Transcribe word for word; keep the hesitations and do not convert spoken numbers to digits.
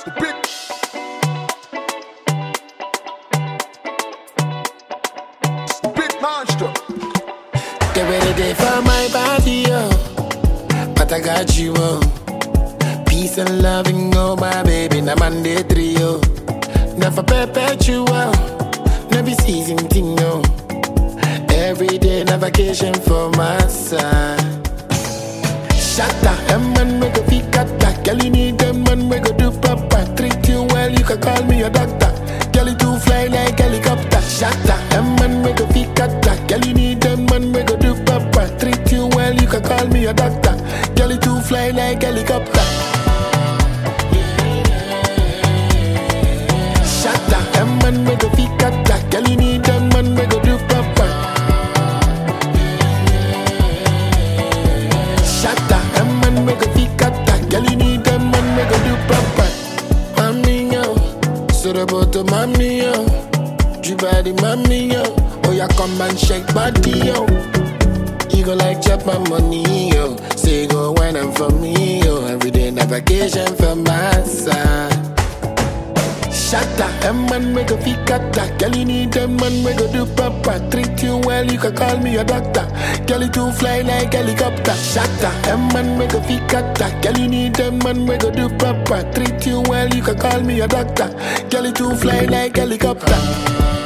Big. Big monster. Get ready day for my body, yo. But I got you, oh. Peace and loving, oh my baby, na Monday trio. Never perpetual, never season thing, no. Every day, na vacation for my side. Shatta, them man we go fit kata. Girl, you need them man we go do proper. Treat you well, you can call me your doctor. Girl, you too fly like helicopter. Shatta, them man we go fit kata. Girl, you need them man we go do proper. Treat you well, you can call me your doctor. Girl, you too fly like helicopter. Shatta, them man we go fit kata. Girl, you need them man we go do proper. Shatta, them man we go fit kata. Girl, you need them man we go do proper. Mami yo, so the bottom mami yo, you body mami yo. Oh yeah, come and shake body yo. You go like chop my money yo. Say go wine and for me yo. Every day na vacation for my side. Shatta, them man we go fit kata. Girl, you need them man we go do proper. Treat you well, you can call me your doctor. Girl, you too fly like helicopter. Shatta, them man we go fit kata. Girl, you need them man we go do proper. Treat you well, you can call me your doctor. Girl, you too fly like helicopter.